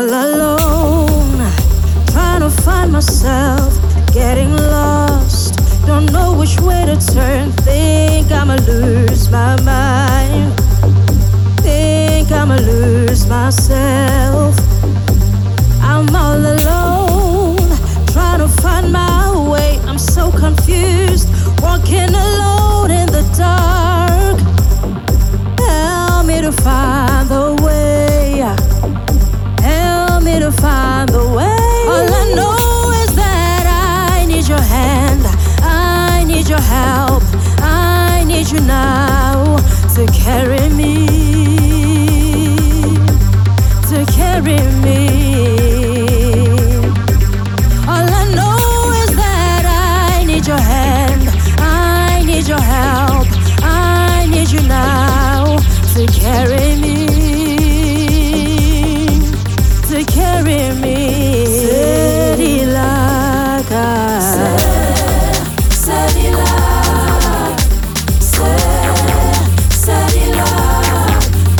all alone, trying to find myself, getting lost, don't know which way to turn. Think I'ma lose my mind, think I'ma lose myself. I'm all alone, trying to find my way. I'm so confused, walking alone in the dark. Help me to find the way, help me to find the way. All I know is that I need your hand, I need your help, I need you now to carry me, to carry me. All I know is that I need your hand, I need your help, I need you now to carry me, to carry me. Serilaka, Serilaka, Serilaka,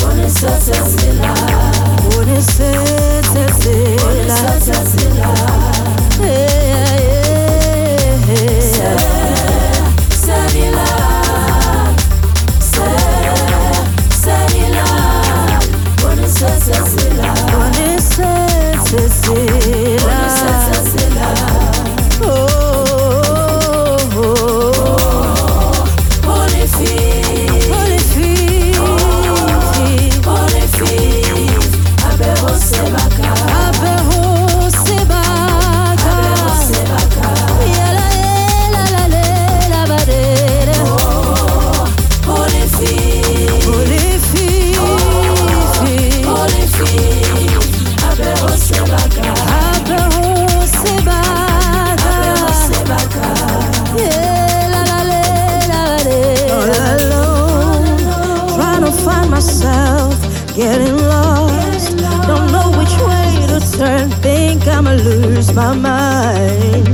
getting lost, don't know which way to turn. Think I'ma lose my mind,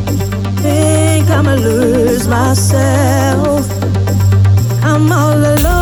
think I'ma lose myself. I'm all alone.